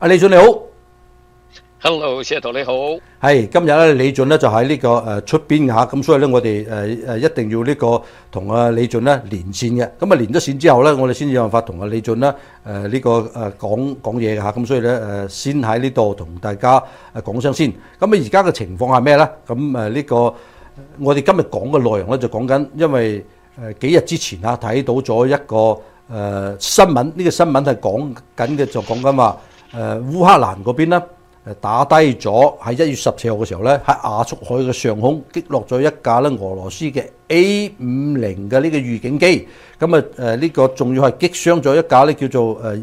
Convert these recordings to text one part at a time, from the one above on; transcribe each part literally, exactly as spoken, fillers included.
阿李俊你好 ，Hello， 謝圖你好。 係今日咧，李俊咧就喺呢個誒出邊嚇，咁所以咧我哋誒誒一定要呢個同阿李俊咧連線嘅。咁啊連咗線之後咧，我哋先至有辦法同阿李俊咧誒呢個誒講講嘢嘅嚇。咁所以咧誒先喺呢度同大家誒講聲先。咁啊而家嘅情況係咩咧？咁誒呢個我哋今日講嘅內容咧就講緊，因為誒幾日之前啊睇到咗一個誒新聞，呢個新聞係講緊嘅就講緊話誒烏克蘭嗰邊咧。誒打低咗喺一月十四號嘅時候咧，喺亞速海嘅上空擊落咗一架咧俄羅斯嘅 A 五零嘅呢個預警機，咁啊誒呢個仲要係擊傷咗一架咧叫做誒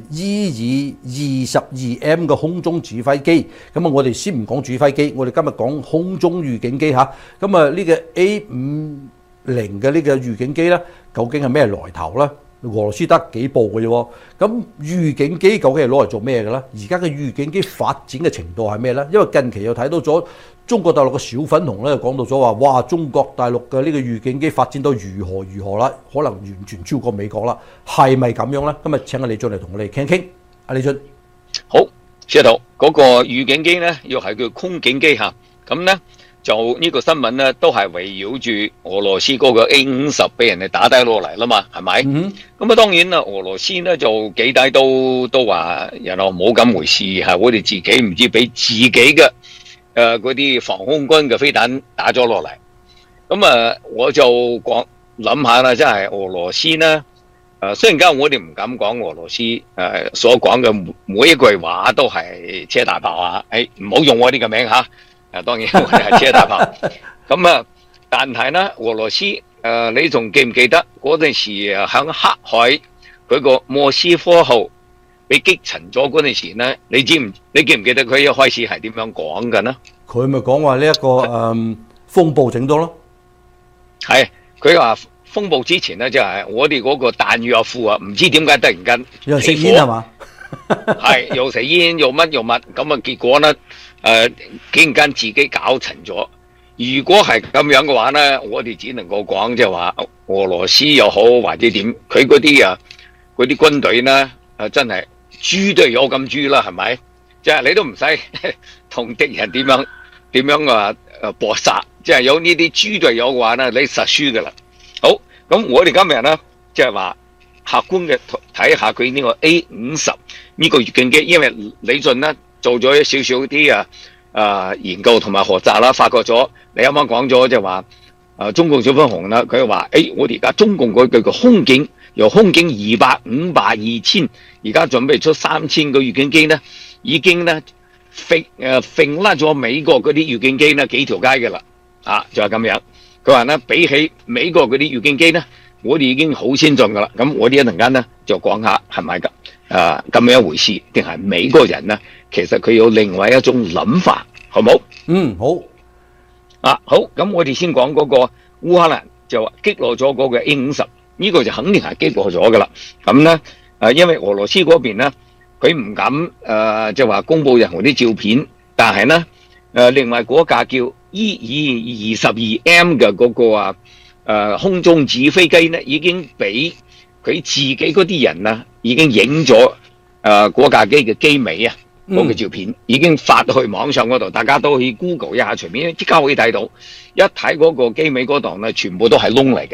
E 二二十二 M 嘅空中指揮機。咁啊，我哋先唔講指揮機，我哋今日講空中預警機嚇。咁啊呢個 A 五零嘅呢個預警機咧，究竟係咩來頭咧？俄羅斯得幾部嘅啫喎，咁預警機究竟係攞嚟做咩嘅咧？而家嘅預警機發展嘅程度係咩咧？因為近期又睇到咗中國大陸嘅小粉紅咧，講到咗話，哇！中國大陸嘅呢個預警機發展到如何如何啦，可能完全超過美國啦，係咪咁樣咧？今日請阿李俊嚟同我哋傾傾。阿李俊， 好，謝圖嗰個預警機咧，又係叫空警機嚇，咁咧。就呢個新聞咧，都係圍繞住俄羅斯嗰個 A 五十俾人哋打低落嚟啦嘛，係咪？咁啊、嗯，當然啦，俄羅斯咧就幾低都都話，人話冇咁回事，係我哋自己唔知俾自己嘅誒嗰啲防空軍嘅飛彈打咗落嚟。咁啊，我就講諗下啦，即係俄羅斯咧，誒雖然間我哋唔敢講俄羅斯誒所講嘅每一句話都係車大炮啊，誒唔好用我呢個名嚇。啊，當然我哋係車大炮，咁啊，但係咧，俄羅斯誒、呃，你仲記唔記得嗰陣時啊，響黑海佢個莫斯科號被擊沉咗嗰陣時咧，你知唔？你記唔記得佢一開始係點樣講嘅呢？ 佢咪講話呢一個誒、嗯、風暴整到咯， 係佢話風暴之前咧，就係、是、我哋嗰個彈藥庫啊，唔知點解突然間又食煙係嘛？ 係又食煙又乜又乜，咁啊結果咧。誒、呃，竟然間自己搞沉咗。如果係咁樣嘅話咧，我哋只能夠講即係話俄羅斯又好或者點，佢嗰啲啊嗰啲軍隊咧，誒真係豬都有咁豬啦，係咪？即係你都唔使同敵人點樣點樣啊誒搏殺，即係有呢啲豬隊友嘅話咧，你實輸噶啦。好，咁我哋今日咧即係話客觀嘅睇下佢呢個 A 五十呢個預警機，因為李俊咧。做咗一少少啲啊啊研究同埋學習啦，發覺咗你啱啱講咗就話啊中共小粉紅啦，佢話誒我哋而家中共嗰句個空警由空警二百、五百、二千，而家準備出三千個預警機咧，已經咧揈誒揈甩咗美國嗰啲預警機咧幾條街嘅啦，啊就係咁樣。佢話咧比起美國嗰啲預警機咧，我哋已經好先進噶啦。咁我哋一陣間咧就講下係咪㗎？啊咁樣一回事，定係美國人咧？其實佢有另外一種諗法，好冇？ 嗯，好。 啊，好，咁我哋先講嗰個烏克蘭就擊落咗嗰個 A 五十，呢個就肯定係擊落咗噶啦。咁咧，誒，因為俄羅斯嗰邊咧，佢唔敢誒，就話公布任何啲照片，但係咧，誒，另外嗰架叫 E 二二十二 M 嘅嗰個啊，誒，空中指揮機咧，已經俾佢自己嗰啲人啊，已經影咗誒嗰架機嘅機尾啊。嗰個照片已經發到去網上嗰度，大家都可以 Google 一下，隨便即刻可以睇到。一睇嗰個機尾嗰度咧，全部都係窿嚟嘅。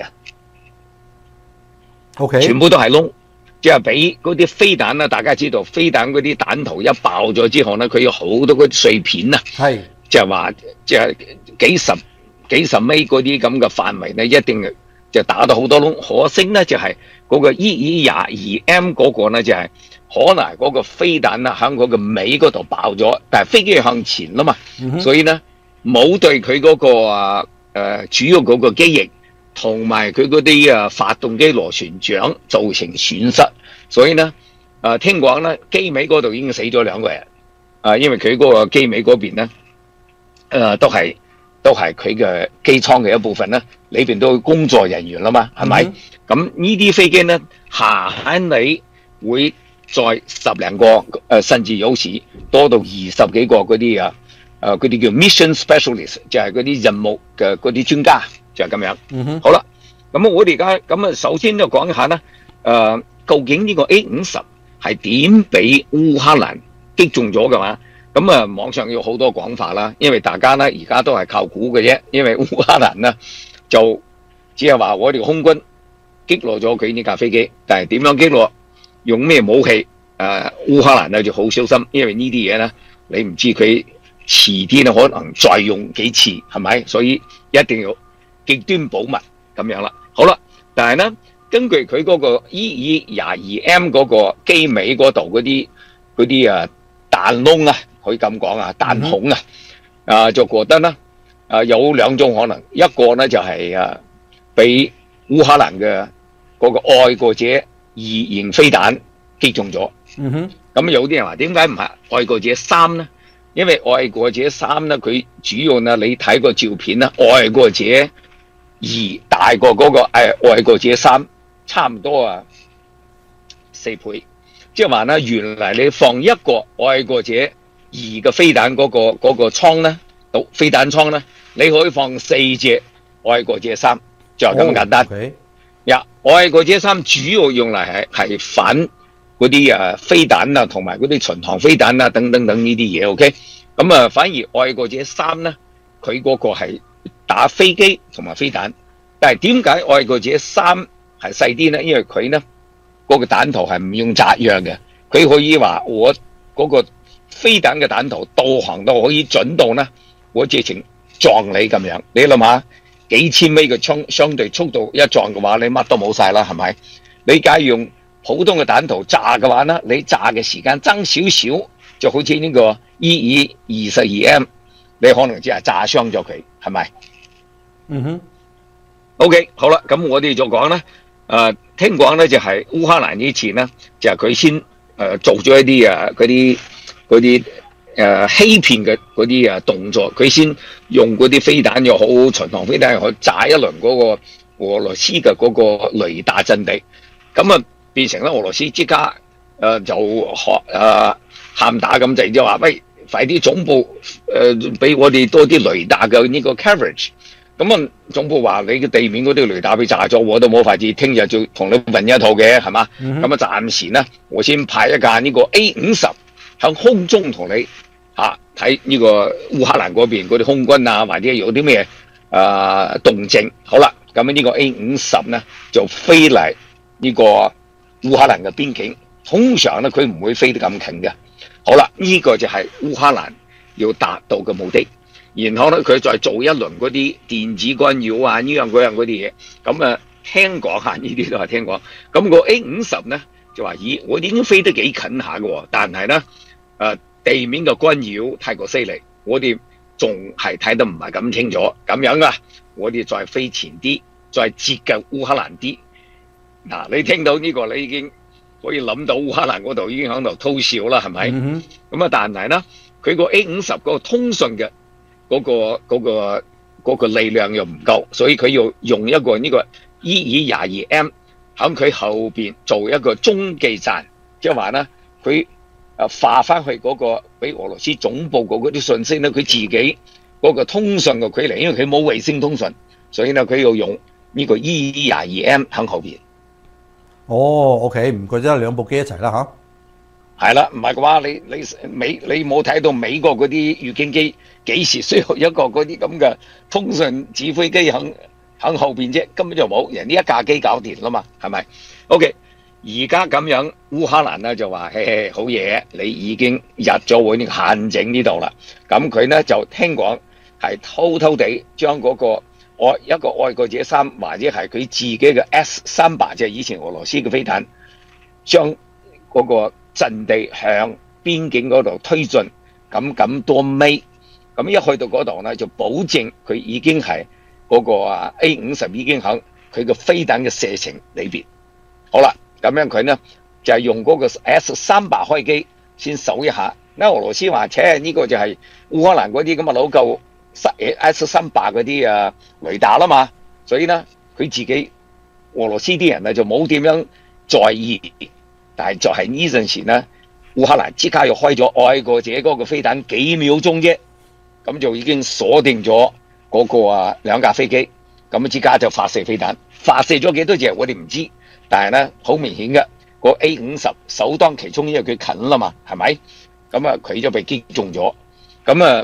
OK， 全部都係窿，即係俾嗰啲飛彈啦。大家知道飛彈嗰啲彈頭一爆咗之後咧，佢有好多嗰啲碎片啊。係，即係話即係幾十幾十米嗰啲咁嘅範圍咧，一定就打到好多窿。可惜咧就係、是、嗰個 E 二廿二 M 嗰個咧就係、是。可能嗰個飛彈啦，喺嗰個尾嗰度爆咗，但係飛機係向前啦嘛，嗯、所以咧冇對佢嗰、嗰個啊誒、呃、主要嗰個機翼同埋佢嗰啲啊發動機螺旋槳造成損失，所以咧啊、呃、聽講咧機尾嗰度已經死咗兩個人，啊、呃、因為佢嗰個機尾嗰邊咧誒都係都係佢嘅機艙嘅一部分啦，裏邊都有工作人員啦嘛，係咪？咁、嗯、呢啲飛機咧下喺你會。再十零個誒、呃，甚至有時多到二十幾個嗰啲啊，誒嗰啲叫 mission specialist，就係嗰啲任務嘅嗰啲專家，就係、是、咁樣。嗯哼，好啦，咁我哋而家咁啊，首先就講一下啦，誒、呃，究竟呢個 A 五十係點俾烏克蘭擊中咗嘅話，咁啊網上有好多講法啦，因為大家咧而家都係靠估嘅啫，因為烏克蘭呢就只係話我哋空軍擊落咗佢呢架飛機，但係點樣擊落，用咩武器？誒、呃，烏克蘭咧就好小心，因為呢啲嘢咧你唔知佢遲啲咧可能再用幾次，係咪？所以一定要極端保密咁樣啦。好啦，但係咧根據佢嗰個 E E 廿二 M 嗰個機尾嗰度嗰啲嗰啲啊彈窿啊，可以咁講啊，彈孔啊，啊就覺得咧啊有兩種可能，一個咧就係、是、啊俾烏克蘭嘅嗰個愛國者二型飛彈擊中咗。 嗯哼， 咁有啲人話點解唔係愛國者三呢？因為愛國者三呢，佢主要呢，你睇個照片呢，愛國者二大過嗰、那個誒、哎、愛國者三差唔多啊四倍，即係話呢，原嚟你放一個愛國者二嘅飛彈嗰、那個嗰、那個倉呢，到飛彈倉呢，你可以放四隻愛國者三，就係咁簡單。呀、oh, okay. 愛國者三主要用嚟係係反嗰啲啊飛彈啊，同埋嗰啲巡航飛彈啊，等等等呢啲嘢。OK，咁啊，反而愛國者三咧，佢嗰個係打飛機同埋飛彈，但係點解愛國者三係細啲咧？因為佢咧嗰個彈頭係唔用炸藥嘅，佢可以話我嗰個飛彈嘅彈頭導航到可以準到咧，我直情撞你咁樣。你諗下幾千米嘅相相對速度一撞嘅話，你乜都冇晒啦，係咪？你假如用普通嘅彈頭炸嘅話呢，你炸嘅時間爭少少，就好似呢個 E 二二十二 M， 你可能只係炸傷咗佢，係咪？ 嗯哼。 OK， 好啦，咁我哋就講啦。誒、呃，聽講咧就係、是、烏克蘭呢次呢，就係、是、佢先誒、呃、做咗一啲啊嗰啲嗰啲誒欺騙嘅嗰啲啊動作，佢先用嗰啲飛彈又好，巡航飛彈又好，炸一輪嗰個俄羅斯嘅嗰個雷達陣地，咁啊。變成咧俄羅斯即刻誒、呃、就學誒喊打咁滯，就話喂，快啲總部誒俾、呃、我哋多啲雷達嘅呢個 coverage。咁啊總部話你嘅地面嗰啲雷達被炸咗，我都冇法子，聽日就同你運一套嘅係嘛？咁啊暫時呢，我先派一架呢個 A 五十喺空中同你嚇睇呢個烏克蘭嗰邊嗰啲空軍啊，或者有啲咩誒動靜。好啦，咁呢個 A 五十呢就飛嚟呢、這個烏克蘭嘅邊境，通常咧佢唔會飛得咁近嘅。好啦，呢、這個就係烏克蘭要達到嘅目的。然後咧佢再做一輪嗰啲電子干擾啊，呢樣嗰樣嗰啲嘢。咁啊，聽講下呢啲都係聽講。咁個 A 五十咧就話咦，我已經飛得幾近下嘅，但係咧誒地面嘅干擾太過犀利，我哋仲係睇得唔係咁清楚。咁樣啊，我哋再飛前啲，再接近烏克蘭啲。嗱、啊，你聽到呢個，你已經可以諗到烏克蘭嗰度已經喺度偷笑啦，係咪？咁啊、mm，hmm. 但係咧，佢個 A 五十嗰個通訊嘅嗰個嗰、嗰個嗰個力量又唔夠，所以佢要用一個呢個 E 廿二 M 喺佢後邊做一個中繼站，即係話咧，佢誒化翻去嗰個俾俄羅斯總部嗰啲信息咧，佢自己嗰個通訊嘅距離，因為佢冇衛星通訊，所以咧佢要用呢個 E 廿二 M 喺後邊。 哦 ，OK， 唔怪得兩部機一齊啦吓。 係啦，唔係嘅話，你你美你冇睇到美國嗰啲預警機幾時需要一個嗰啲咁嘅通訊指揮機喺喺後邊啫，根本就冇，人呢一架機搞掂啦嘛，係咪 ？OK， 而家咁樣烏克蘭咧就話，嘿嘿，好嘢，你已經入咗我呢個陷阱呢度啦。咁佢咧就聽講係偷偷地將嗰個。愛一個愛國者三或者係佢自己嘅 S 三百，即係以前俄羅斯嘅飛彈，將嗰個陣地向邊境嗰度推進，咁咁多米，咁一去到嗰度咧就保證佢已經係嗰個啊 A 五十已經喺佢嘅飛彈嘅射程裏邊。好啦，咁樣佢呢就係、是、用嗰個 S 三百開機先搜一下。嗱，俄羅斯話，切呢、這個就係烏克蘭嗰啲咁嘅老舊。S 三百嗰啲啊雷達啦嘛，所以呢佢自己俄羅斯啲人呢就冇點樣在意，但係就係呢陣時呢烏克蘭即刻又開咗愛國者嗰個飛彈幾秒鐘啫，咁就已經鎖定咗嗰個啊兩架飛機，咁即刻就發射飛彈，發射咗幾多隻我哋唔知，但係呢好明顯嘅個 A 五十首當其衝，因為佢近啦嘛，係咪？ 咁啊佢就被擊中咗。咁啊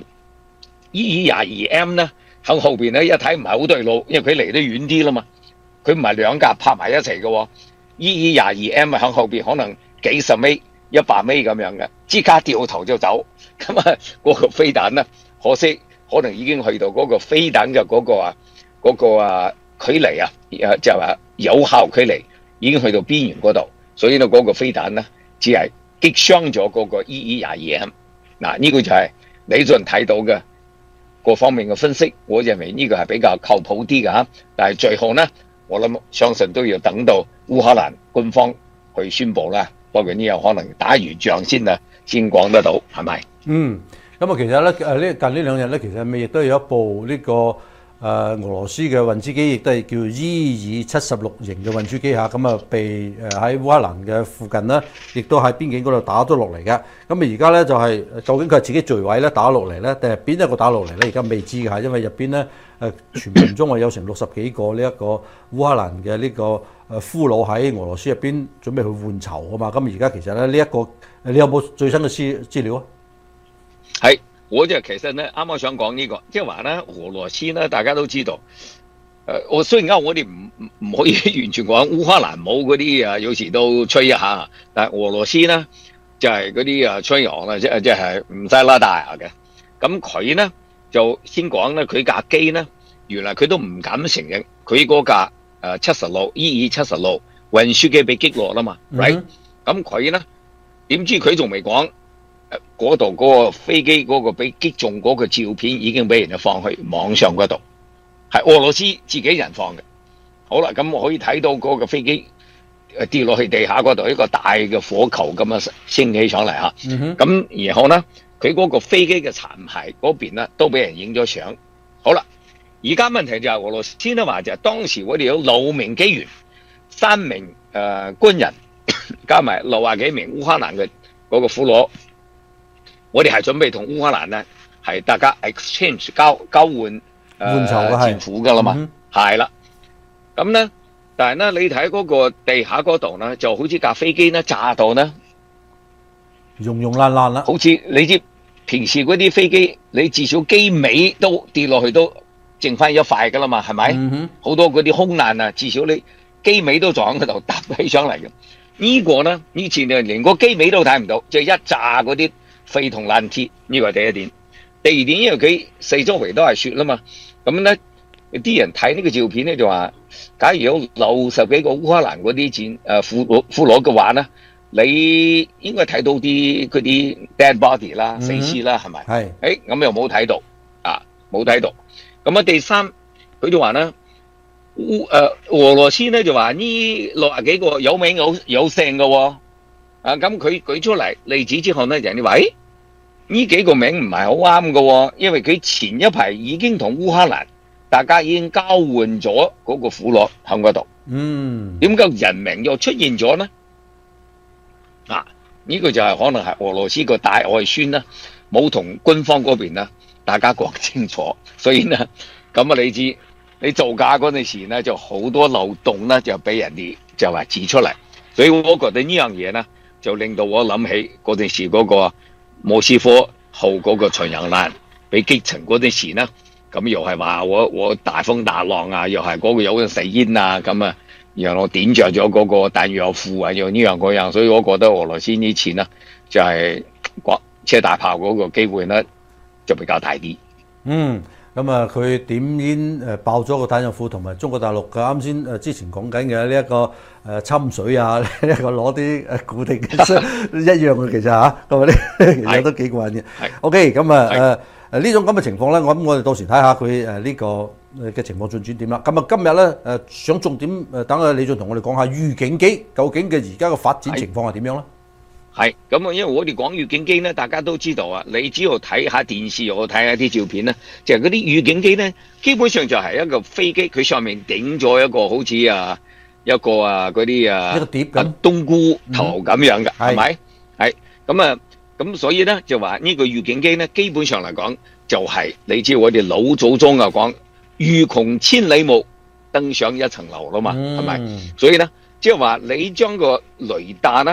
E E 廿二 M 咧喺後邊咧一睇唔係好對路，因為佢離得遠啲啦嘛，佢唔係兩架拍埋一齊嘅喎。E E 廿二 M 喺後邊可能幾十米、一百米咁樣嘅，即刻掉頭就走。咁啊嗰個飛彈咧，可惜可能已經去到嗰個飛彈嘅嗰個啊嗰個啊距離啊，就係話有效距離已經去到邊緣嗰度，所以呢嗰個飛彈咧只係擊傷咗嗰個 E E 廿二 M。嗱呢個就係李俊睇到嘅各方面嘅分析，我認為呢個係比較靠譜啲嘅嚇。但係最後呢，我諗相信都要等到烏克蘭官方去宣佈啦。不過呢有可能打完仗先啊，先講得到，係咪？ 嗯，咁啊，其實咧誒呢近呢兩日咧，其實咪亦都有一部呢、這個誒、呃、俄羅斯嘅運輸機，亦都係叫 E 二七十六型嘅運輸機嚇，咁啊被誒喺烏克蘭嘅附近啦，亦都喺邊境嗰度打咗落嚟嘅。咁啊而家咧就係、是、究竟佢係自己墜毀咧打落嚟咧，定係邊一個打落嚟咧？而家未知嘅嚇，因為入邊咧誒傳聞中話有成六十幾個呢一個烏克蘭嘅呢個誒俘虜喺俄羅斯入邊準備去換囚啊嘛。咁而家其實咧呢一個，你有冇最新嘅資資料啊？ 係，我就其實咧啱啱想講呢、這個，即係話咧俄羅斯咧，大家都知道。誒、呃，我雖然啱我哋唔唔可以完全講烏克蘭冇嗰啲啊，有時都吹一下，但係俄羅斯咧就係嗰啲啊吹洋啦，即係即係唔使拉大牙嘅。咁佢咧就先講咧，佢架機咧原來佢都唔敢承認佢嗰架誒七十六 E 二七十六運輸機被擊落啦嘛 ，right？咁佢咧點知佢仲未講？嗰度嗰個飛機嗰個被擊中嗰個照片已經俾人哋放去網上嗰度，係俄羅斯自己人放嘅。好啦，咁我可以睇到嗰個飛機跌落去地下嗰度，一個大嘅火球咁樣升起上嚟嚇。咁、嗯、然後呢，佢嗰個飛機嘅殘骸嗰邊呢都俾人影咗相。好啦，而家問題就係俄羅斯咧話就係當時我哋有六名機員、三名誒、呃、軍人，加埋六廿幾名烏克蘭嘅嗰個俘虜。我哋係準備同烏克蘭咧係大家 exchange 交交換誒戰俘噶啦嘛，係啦。咁咧，但係咧你睇嗰個地下嗰度咧，就好似架飛機咧炸到咧， 溶溶爛爛啦。好似你知平時嗰啲飛機，你至少機尾都跌落去都剩翻一塊噶啦嘛，係咪？好、嗯、多嗰啲空難啊，至少你機尾都撞喺度搭起上嚟嘅。這個、呢個咧以前就連個機尾都睇唔到，就係、一炸嗰啲。飛同爛鐵，呢個係第一點。第二點，因為佢四周圍都係雪啦嘛，咁咧啲人睇呢個照片咧就話，假如有六十幾個烏克蘭嗰啲戰誒俘虜俘虜嘅話咧，你應該睇到啲嗰啲 dead body 啦、死屍啦，係咪？係。誒咁又冇睇到啊，冇睇到。咁啊第三，佢就話咧，烏誒俄羅斯咧就話呢六十幾個有名有有姓嘅喎。啊咁佢舉出嚟例子之後咧，人哋話：誒呢幾個名唔係好啱嘅，因為佢前一排已經同烏克蘭大家已經交換咗嗰個俘虜喺嗰度。嗯，點解人名又出現咗呢？啊，呢、這個就係可能係俄羅斯個大外宣啦，冇同軍方嗰邊啦，大家講清楚，所以呢，咁啊你知你造假嗰陣時呢，就好多漏洞呢，就俾人哋就話指出嚟，所以我覺得呢樣嘢呢。就令到我諗起嗰陣時嗰個莫斯科號嗰個巡洋艦被擊沉嗰陣時呢，咁又係話我我大風大浪啊，又係嗰個有個死煙啊，咁啊，然後我點着咗嗰個彈藥庫啊，又呢樣嗰樣，所以我覺得俄羅斯呢次呢就係國車大炮嗰個機會呢就比較大啲。嗯。咁啊，佢點煙誒爆咗個彈藥庫，同埋中國大陸嘅啱先誒之前講緊嘅呢一個誒侵水啊，呢一個攞啲誒固定嘅一樣嘅其實嚇，咁啊呢其實都幾過癮嘅。OK，咁啊誒誒呢種咁嘅情況咧，我諗我哋到時睇下佢誒呢個嘅情況進展點啦。咁啊今日咧誒想重點誒等阿李俊同我哋講下預警機究竟嘅而家嘅發展情況係點樣咧？係咁啊，因為我哋講預警機咧，大家都知道啊。你只要睇下電視，我睇下啲照片咧，就係嗰啲預警機咧，基本上就係一個飛機，佢上面頂咗一個好似啊一個啊嗰啲啊一個碟咁冬菇頭咁樣嘅，係咪？係咁啊，咁所以咧就話呢個預警機咧，基本上嚟講就係你知我哋老祖宗啊講，欲窮千里目，登上一層樓啦嘛，係咪？所以咧即係話你將個雷達啦。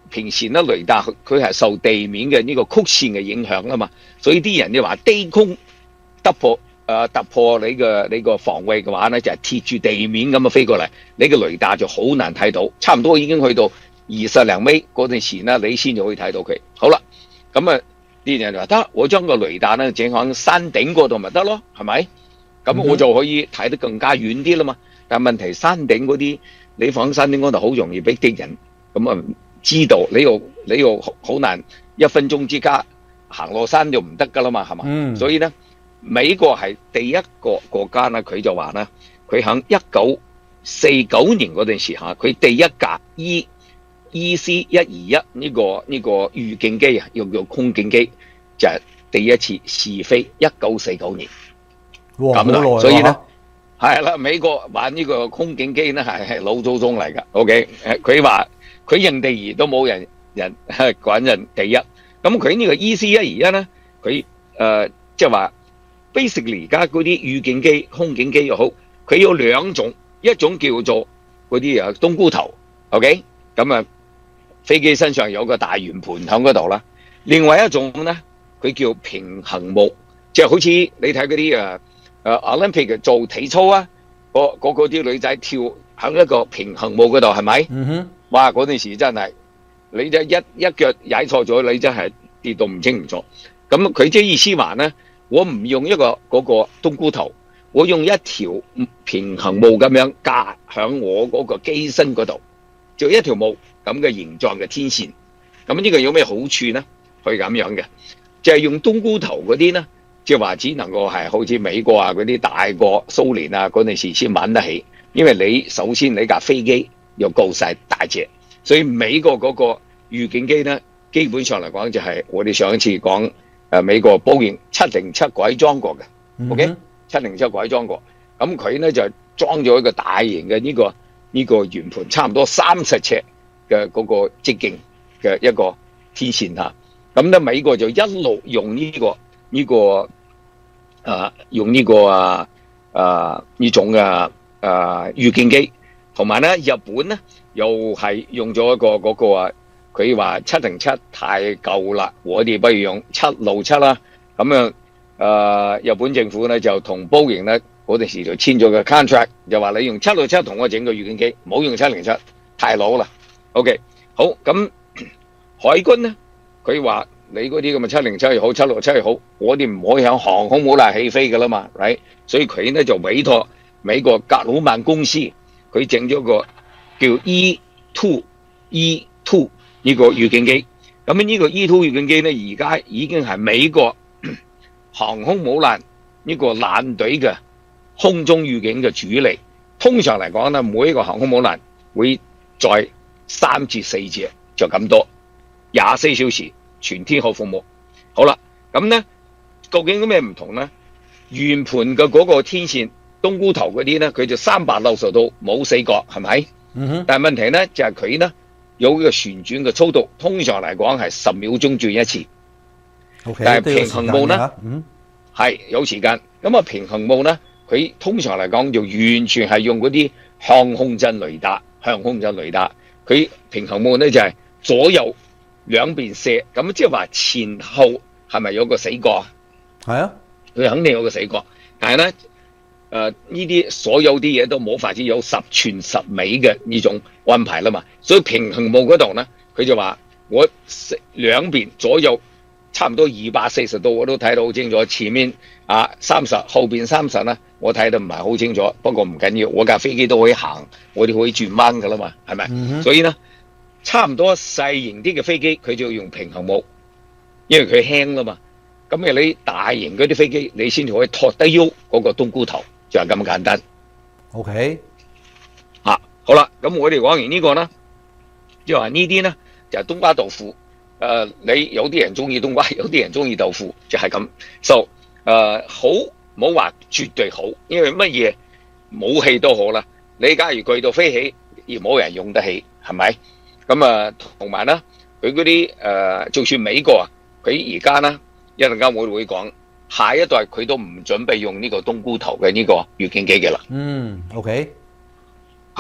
平時咧雷達佢係受地面嘅呢個曲線嘅影響啊嘛，所以啲人就話低空突破誒、呃、突破你嘅你個防衛嘅話咧，就係、是、貼住地面咁啊飛過嚟，你個雷達就好難睇到，差唔多已經去到二十零米嗰陣時咧，你先就可以睇到佢。好啦，咁啊啲人就話得，我將個雷達咧整喺山頂嗰度咪得咯，係咪？咁我就可以睇得更加遠啲啦嘛。但問題山頂嗰啲，你放喺山頂嗰度好容易俾敵人咁啊知道，你又你又好難一分鐘之間行落山就唔得噶啦嘛，係嘛？嗯、所以咧，美國係第一個國家咧，佢就話咧，佢喺一九四九年嗰陣時嚇，佢第一架 E E C 一二一呢個呢、這個預警機啊，又叫空警機，就係、是、第一次試飛，一九四九年。咁耐，所以咧係啦，美國玩呢個空警機咧係係老祖宗嚟噶。OK， 佢話佢認第二都冇人人滾人第一。咁佢呢個 E C 一二一咧，佢誒即係話 basically 而家嗰啲預警機、空警機又好，佢有兩種，一種叫做嗰啲啊冬菇頭 ，OK， 咁啊飛機身上有個大圓盤喺嗰度啦。另外一種咧，佢叫平衡木，即係好似你睇嗰啲啊。誒、uh, Olympic 做體操啊，嗰嗰啲女仔跳喺一個平衡木嗰度，係咪？嗯哼，哇！嗰陣時真係你就一一腳踩錯咗，你真係跌到唔清唔楚。咁佢即係意思話咧，我唔用一個嗰、嗰個冬菇頭，我用一條平衡木咁樣架喺我嗰個機身嗰度，就一條木咁嘅形狀嘅天線。咁呢個有咩好處咧？可以咁樣嘅，就係、係、用冬菇頭嗰啲咧。即係話只能夠係好似美國啊嗰啲大國蘇聯啊嗰陣時先玩得起，因為你首先你架飛機又夠晒大隻，所以美國嗰個預警機咧，基本上嚟講就係我哋上一次講誒美國波音七零七改裝過嘅、嗯、，OK， 七零七改裝過，咁佢咧就裝咗一個大型嘅呢、這個呢、這個圓盤，差唔多三十尺嘅嗰個直徑嘅一個天線嚇，咁咧美國就一路用呢、這個呢、這個。啊，用呢、這個啊啊呢種嘅啊預警機，同埋咧日本咧又係用咗一個嗰、那個啊，佢話七零七太舊啦，我哋不如用七六七啦。咁樣啊，日本政府咧就同波音咧嗰陣時就簽咗個 contract， 就話你用七六七同我整個預警機，唔好用七零七，太老啦。OK， 好，咁海軍咧佢話。你嗰啲咁嘅七零七又好，七六七又好，我哋唔可以響航空母艦起飛噶啦嘛 ，right？ 所以佢咧就委託美國格魯曼公司，佢整咗個叫 E 二 E 二呢個預警機。咁呢個 E 二預警機咧，而家已經係美國航空母艦呢個艦隊嘅空中預警嘅主力。通常嚟講咧，每一個航空母艦會載三至四隻，就咁多，廿四小時。全天候服務，好啦，咁咧究竟有咩唔同咧？圓盤嘅嗰個天線冬菇頭嗰啲咧，佢就三百六十度冇死角，係咪？嗯哼。但係問題咧就係佢咧有呢個旋轉嘅速度，通常嚟講係十秒鐘轉一次。Okay, 但係平衡木咧，嗯，係有時間。咁啊平衡木咧，佢通常嚟講就完全係用嗰啲向控陣雷達，向控陣雷達。佢平衡木咧就係左右。兩邊射，咁即係話前後係咪有個死角？係啊，佢肯定有個死角。但係咧，誒呢啲所有啲嘢都冇法子有十全十美嘅呢種安排啦嘛。所以平衡木嗰度咧，佢就話我兩邊左右差唔多二百四十度我都睇到好清楚。前面啊三十，後邊三十咧，我睇得唔係好清楚。不過唔緊要，我架飛機都可以行，我哋可以轉彎噶啦嘛，係咪？嗯、所以咧。差唔多細型啲嘅飛機，佢就要用平衡木，因為佢輕啦嘛。咁你大型嗰啲飛機，你先至可以托得喐嗰個冬菇頭，就係咁簡單。OK， 啊，好啦，咁我哋講完個呢個啦，即係話呢啲咧就係、是、冬瓜豆腐。誒、呃，你有啲人中意冬瓜，有啲人中意豆腐，就係、是、咁。So，誒、呃，好冇話絕對好，因為乜嘢武器都好啦。你假如巨到飛起，而冇人用得起，係咪？咁啊，同埋咧，佢嗰啲誒，就算美國啊，佢而家咧一陣間我會講，下一代佢都唔準備用呢個冬菇頭嘅呢個預警機嘅啦。嗯 ，OK， 好，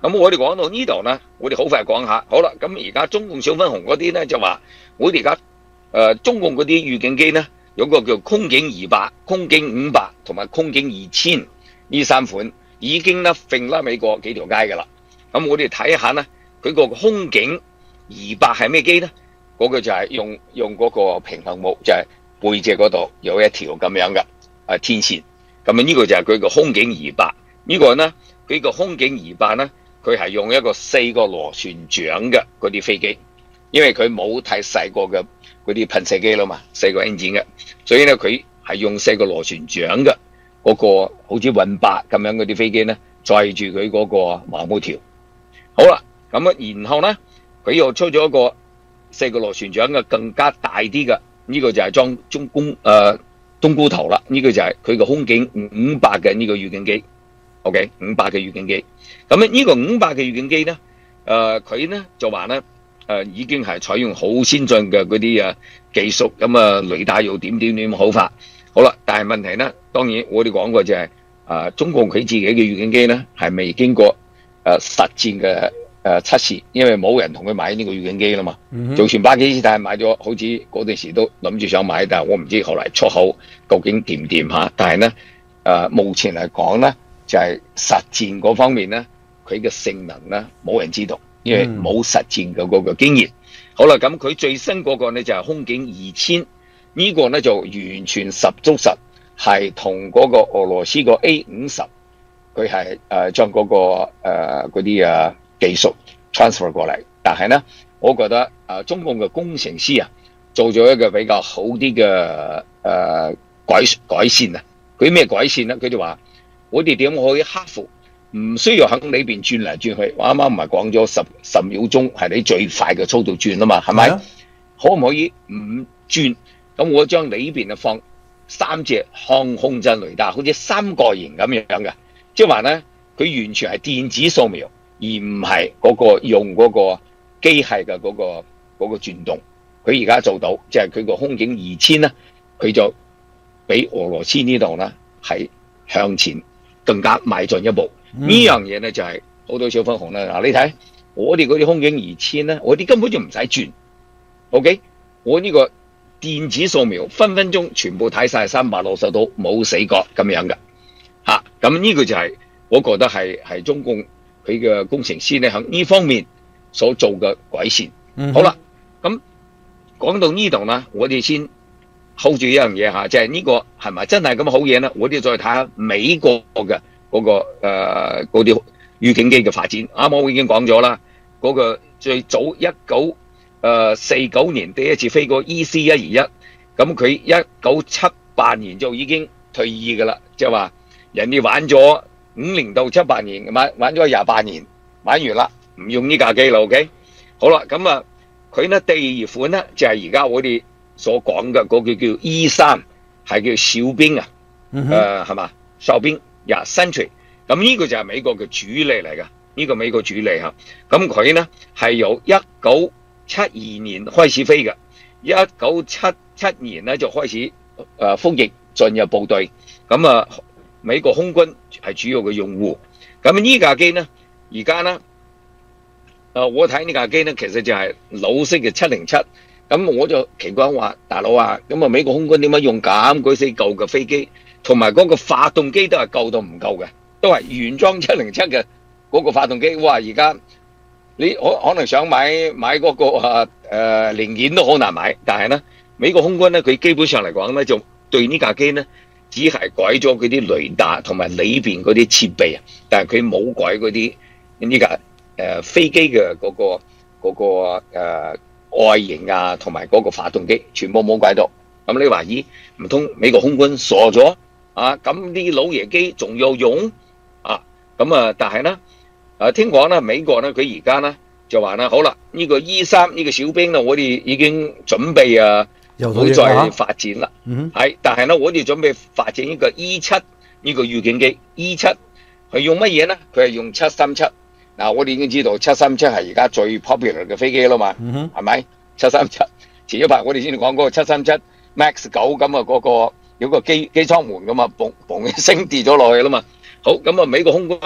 咁我哋講到呢度呢，我哋好快講下。好啦，咁而家中共小粉紅嗰啲呢，就話，我哋而家誒中共嗰啲預警機呢，有個叫空警二百、空警五百同埋空警二千呢三款，已經呢揈啦美國幾條街㗎啦。咁我哋睇下呢，佢個空警二百係咩機呢？嗰、嗰個就係用用嗰個平衡木，就係、係、背脊嗰度有一條咁樣嘅啊天線。咁啊呢個就係佢個空警二百。呢個呢，佢個空警二百呢，佢係用一個四個螺旋槳嘅嗰啲飛機，因為佢冇太細個嘅嗰啲噴射機啦嘛，四個 engine 嘅，所以呢，佢係用四個螺旋槳嘅嗰個好似運八咁樣嗰啲飛機呢，載住佢嗰個馬毛條。好啦，咁啊然後呢，佢又出咗一個四個螺旋槳嘅更加大啲嘅，呢、這個就係裝中公誒、呃、冬菇頭啦，呢、這個就係佢個空警五百嘅呢個預警機。OK， 五百嘅預警機，咁咧呢個五百嘅預警機咧，誒、呃、佢咧就話咧，誒、呃、已經係採用好先進嘅嗰啲啊技術，咁啊雷達又點點點好法，好啦，但係問題咧，當然我哋講過就係、是，啊、呃、中共佢自己嘅預警機咧係未經過誒、呃、實戰嘅誒測試，因為冇人同佢買呢個預警機啦嘛，嗯、就算巴基斯坦買咗，好似嗰陣時都諗住想買，但係我唔知後來出口究竟掂唔掂嚇，但係咧誒目前嚟講咧。就係實戰嗰方面咧，佢嘅性能咧冇人知道，因為冇實戰嘅嗰個經驗。嗯、好啦，咁佢最新嗰個咧就係空警二千，呢個咧就完全十足實，係同嗰個俄羅斯個 A 五十，佢係誒將嗰個誒嗰啲啊技術 transfer 過嚟。但係咧，我覺得誒、呃、中共嘅工程師啊，做咗一個比較好啲嘅誒改改善啊。佢咩改善咧？佢就話。我哋點可以克服唔需要喺裏邊轉嚟轉去？我啱啱唔係講咗十十秒鐘係你最快嘅速度轉啊嘛，係咪？啊、可唔可以唔轉？咁我將裏邊啊放三隻抗控震雷達，好似三角形咁樣嘅，即係話咧，佢完全係電子掃描，而唔係嗰個用嗰個機械嘅嗰、嗰個嗰、嗰個轉動。佢而家做到，即係佢個空警二千咧，佢就比俄羅斯呢度咧係向前。更加邁進一步，嗯、呢樣嘢咧就係、是、好多小粉紅啦。嗱，你睇我哋嗰啲空警二千咧，我哋根本就唔使轉。OK， 我呢個電子掃描分分鐘全部睇晒三百六十度冇死角咁樣嘅嚇。咁、啊、呢個就係、是、我覺得係係中共佢嘅工程師咧喺呢方面所做嘅改善。嗯、好啦，咁講到呢度啦，我哋先。hold 住一樣嘢嚇，即係呢個係咪真係咁好嘢咧？我哋再睇下美國嘅嗰、嗰個誒嗰啲預警機嘅發展。啱啱我已經講咗啦，嗰、嗰個最早一九誒四九年第一次飛過 E C 一二一，咁佢一九七八年就已經退役㗎啦，即係話人哋玩咗五零到七八年，玩玩咗廿八年，玩完啦，唔用呢架機啦。OK， 好啦，咁啊佢呢第二款呢，就係而家我哋。所講嘅嗰個叫 E 三係叫小兵啊，誒係嘛，哨兵呀 Sentry， 咁呢個就係美國嘅主力嚟噶，呢、這個美國主力嚇，咁佢呢係由一九七二年開始飛嘅，一九七七年呢就開始誒服役進入部隊，咁啊美國空軍係主要嘅用戶，咁呢架機呢而家呢，誒、呃、我睇呢架機呢其實就係老式嘅七零七。咁我就奇怪話，大佬啊，咁啊美國空軍點解用咁鬼死舊嘅飛機，同埋嗰個發動機都係舊到唔夠嘅，都係原裝七零七嘅嗰個發動機。哇！而家你可可能想買買嗰、嗰個啊誒、呃、零件都好難買，但係呢美國空軍呢，佢基本上嚟講呢，就對呢架機呢，只係改咗嗰啲雷達同埋裏邊嗰啲設備啊，但係佢冇改嗰啲呢架誒飛機嘅嗰個嗰、嗰個、呃外形啊，同埋嗰個發動機全部冇改到。咁你話咦，唔通美國空軍傻咗啊？咁啲老爺機仲有用啊？咁啊，但係呢，誒聽講咧，美國咧佢而家呢就話呢，好啦，呢、這個 E 三呢個小兵呢，我哋已經準備啊，會再發展啦。係，但係呢，我哋準備發展呢個 E 七呢個預警機。E 七佢用乜嘢呢？佢係用七三七。嗱，我哋已經知道七三七係而家最 popular 嘅飛機啦嘛，係咪、嗯哼？七三七前一排我哋先講嗰個七三七 Max 九咁啊，嗰個有個機機艙門咁啊，嘣嘣一聲跌咗落去啦嘛。好，咁啊，美國空軍咧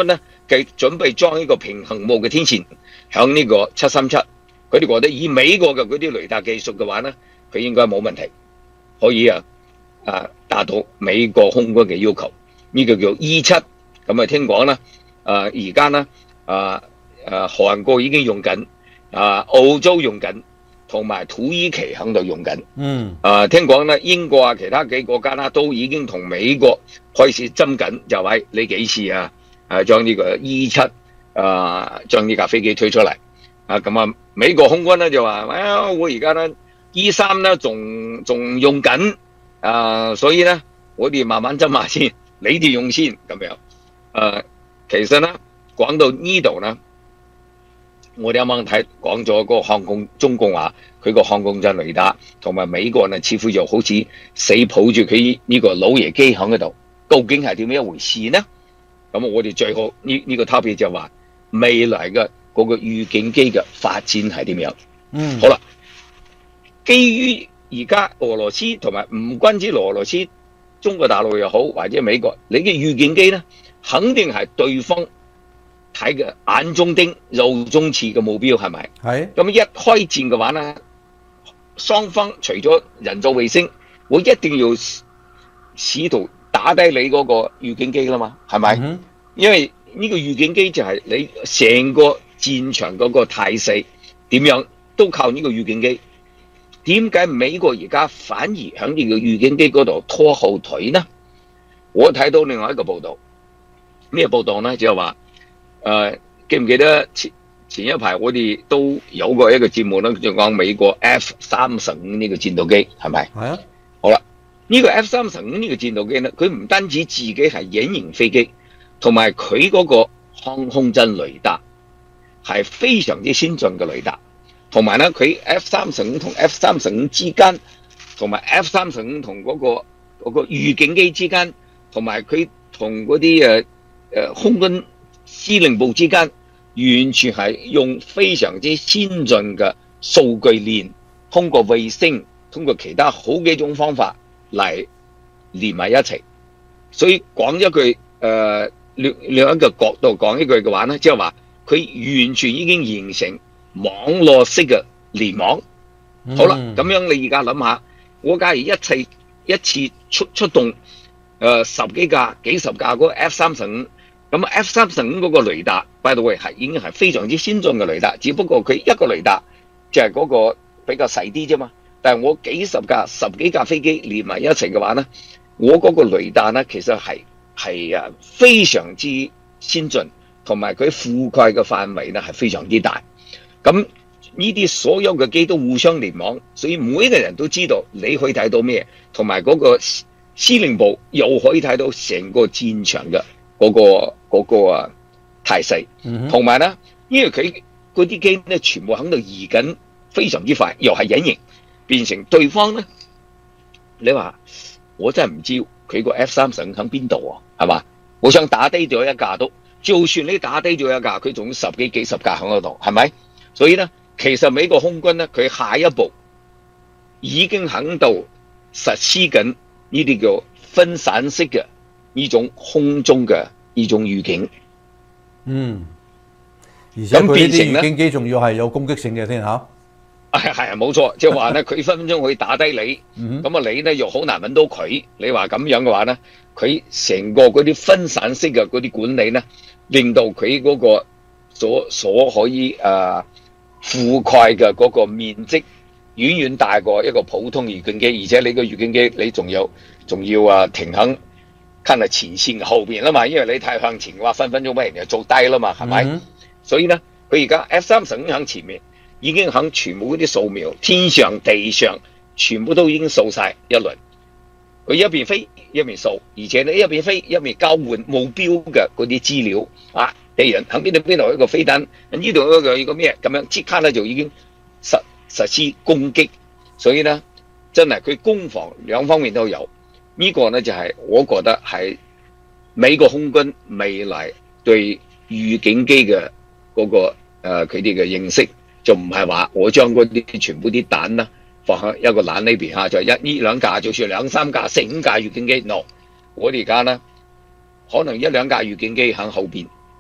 計準備裝呢個平衡木嘅天線響呢個七三七，佢哋覺得以美國嘅嗰啲雷達技術嘅話咧，佢應該冇問題，可以啊啊達到美國空軍嘅要求。呢、這個叫 E 七，咁啊聽講啦，啊而家咧啊啊韓國已經用緊，啊澳洲用緊。同埋土耳其喺度用緊，嗯，啊聽講咧，英國啊，其他幾個國家啦，都已經同美國開始爭緊，就係你幾次啊，啊將呢個 E 七啊，將呢架飛機推出嚟，啊咁啊，美國空軍咧就話，啊我而家咧 E 三咧仲仲用緊，啊所以咧我哋慢慢爭下先，你哋用先咁樣，啊其實咧講到呢度咧。我哋啱啱睇講咗嗰個航空中共話佢個航空陣雷達，同埋美國呢似乎就好似死抱住佢呢個老爺機喺嗰度，究竟係點樣一回事呢？咁我哋最後呢呢、這個 topic 就話未來嘅嗰個預警機嘅發展係點樣？嗯，好啦，基於而家俄羅斯同埋唔關止俄羅斯、中國大陸又好或者美國，你嘅預警機呢，肯定係對方睇嘅眼中釘、肉中刺嘅目標係咪？係。咁一開戰嘅話咧，雙方除咗人造衛星，我一定要試圖打低你嗰個預警機啦嘛，係咪？嗯、因為呢個預警機就係你成個戰場嗰個態勢點樣都靠呢個預警機。點解美國而家反而喺呢個預警機嗰度拖後腿呢？我睇到另外一個報道，咩報道呢？就係話。誒、呃，記唔記得前前一排我哋都有過一個節目咧，就講美國 F 三十五呢個戰鬥機係咪？係啊。好啦，呢、這個 F 三十五呢個戰鬥機咧，佢唔單止自己係隱形飛機，同埋佢嗰個航空陣雷達係非常之先進嘅雷達，同埋咧佢 F 三十五同 F 三十五之間，同埋 F 三十五同嗰個嗰、那個預警機之間，同埋佢同嗰啲誒誒空軍司令部之間完全係用非常之先進嘅數據鏈，通過衛星，通過其他好幾種方法嚟連埋一齊。所以講一句誒，另另一個角度講一句嘅話咧，即係話佢完全已經形成網絡式嘅聯網。嗯、好啦，咁樣你而家諗下，我假如一次一次出出動誒、呃、十幾架、幾十架嗰個 F 三十五。咁 F 三十五嗰個雷達 by the way 係已經係非常之先進嘅雷達，只不過佢一個雷達就係嗰個比較細啲啫嘛。但係我幾十架、十幾架飛機連埋一齊嘅話咧，我嗰個雷達咧其實係係啊非常之先進，同埋佢覆蓋嘅範圍咧係非常之大。咁呢啲所有嘅機都互相聯網，所以每一個人都知道你可以睇到咩，同埋嗰個司令部又可以睇到成個戰場嘅。嗰、那個嗰、那個啊態勢，同埋咧，因為佢嗰啲機咧全部喺度移緊，非常之快，又係隱形，變成對方咧，你話我真係唔知佢個 F 三十五喺邊度啊，係嘛？我想打低咗一架都，就算你打低咗一架，佢仲有十幾幾十架喺嗰度，係咪？所以咧，其實美國空軍咧，佢下一步已經喺度實施緊呢啲叫分散式嘅。呢種空中嘅呢種預警， 嗯，而且佢呢啲預警機仲要係有攻擊性嘅添嚇， 係係啊冇錯，即係話咧，佢分分鐘可以打低你，咁啊、嗯、你咧又好難揾到佢。你話咁樣嘅話咧，佢成個嗰啲分散式嘅嗰啲管理咧，令到佢嗰個所所可以誒、呃、覆蓋嘅嗰個面積遠遠大過一個普通預警機，而且你個預警機你仲有仲要啊停響。近係前線後邊啦嘛，因為你太向前嘅話，分分鐘俾人哋做低啦嘛，係咪？嗯、所以咧，佢而家 F 三十五響前面，已經響全部嗰啲掃描，天上地上全部都已經掃晒一輪。佢一邊飛一邊掃，而且咧一邊飛一邊交換目標嘅嗰啲資料啊，敵人響邊度邊度一個飛彈，呢度一個一個咩咁樣，即刻咧就已經實實施攻擊。所以咧，真係佢攻防兩方面都有。呢個呢，就係我覺得係美國空軍未來對預警機嘅嗰個誒佢哋嘅認識，就唔係話我將嗰啲全部啲彈啦放喺一個籃裏邊嚇，就一呢兩架，就算兩三架、四五架預警機，no，我哋而家呢，可能一兩架預警機喺後邊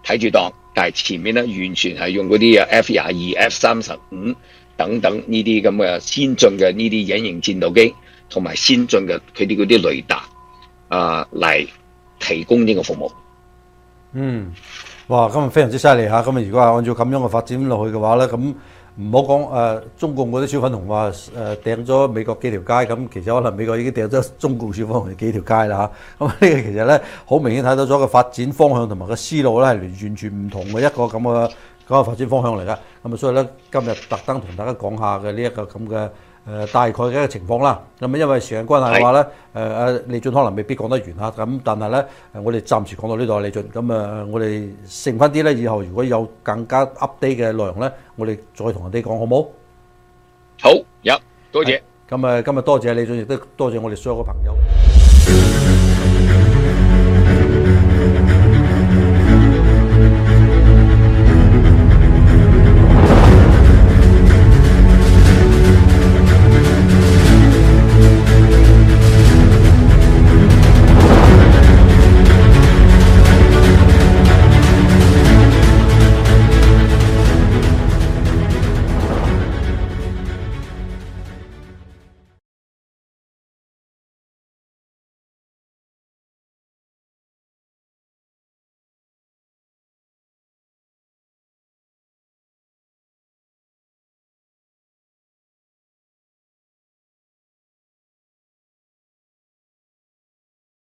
睇住檔，但係前面咧完全係用嗰啲啊 F 廿二、F 三十五等等呢啲咁嘅先進嘅呢啲隱形戰鬥機，同埋先進嘅佢哋嗰啲雷達啊嚟提供呢個服務。 嗯，哇！今日非常之犀利嚇，咁啊如果係按照咁樣嘅發展落去嘅話咧，咁唔好講誒中共嗰啲小粉紅話誒掟咗美國幾條街，咁其實可能美國已經掟咗中共小粉紅幾條街啦嚇。咁呢個其實咧好明顯睇到咗個發展方向同埋個思路咧係完全唔同嘅一個咁嘅咁嘅發展方向嚟㗎。咁啊所以咧今日特登同大家講下嘅呢一個咁嘅誒大概嘅一個情況啦。咁啊因為時間關係嘅話咧，誒誒李俊可能未必講得完嚇。咁但係咧誒我哋暫時講到呢度啊，李俊。咁啊我哋剩翻啲咧，以後如果有更加 update 嘅內容咧，我哋再同人哋講好冇？ 好，有多謝。 咁啊今日多謝李俊，亦都多謝我哋所有嘅朋友。